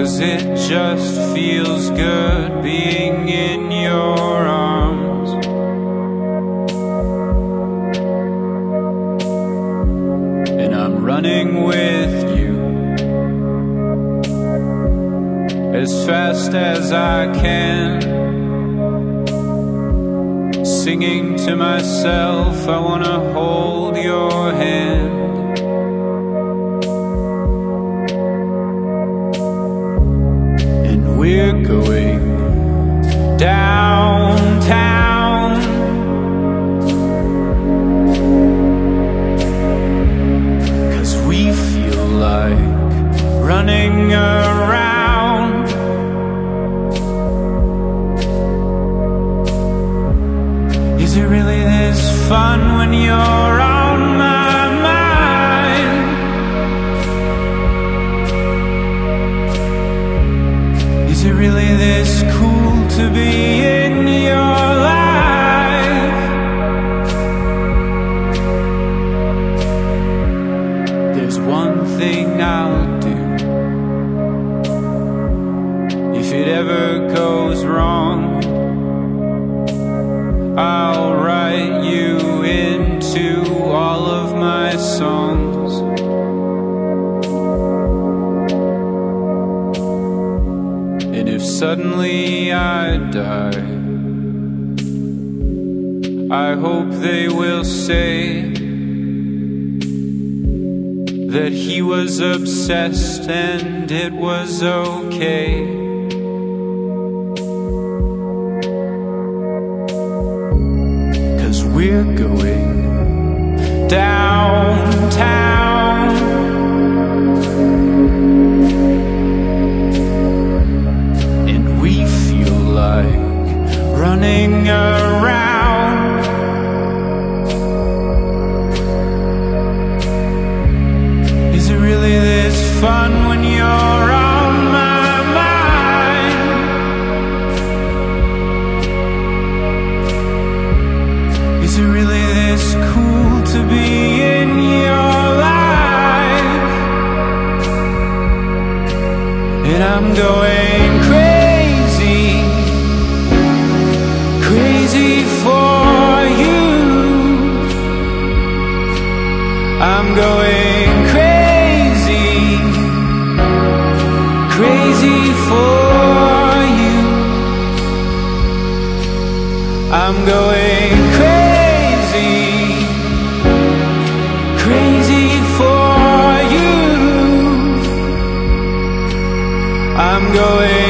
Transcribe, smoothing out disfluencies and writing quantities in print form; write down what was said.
'cause it just feels good being in your arms. And I'm running with you as fast as I can, singing to myself, I wanna hold your hand. And we're going downtown, 'cause we feel like running around. Is it really this fun when you're on my mind? Is it really this cool to be in your life? There's one thing I'll do if it ever goes wrong. I'll write you into all of my songs. And if suddenly I die, I hope they will say that he was obsessed and it was okay. We're going downtown, and we feel like running around. Is it really this fun when you're on my mind? Is it really this cool to be in your life? And I'm going crazy, crazy for you. I'm going crazy, crazy for you. I'm going crazy, crazy for you. I'm going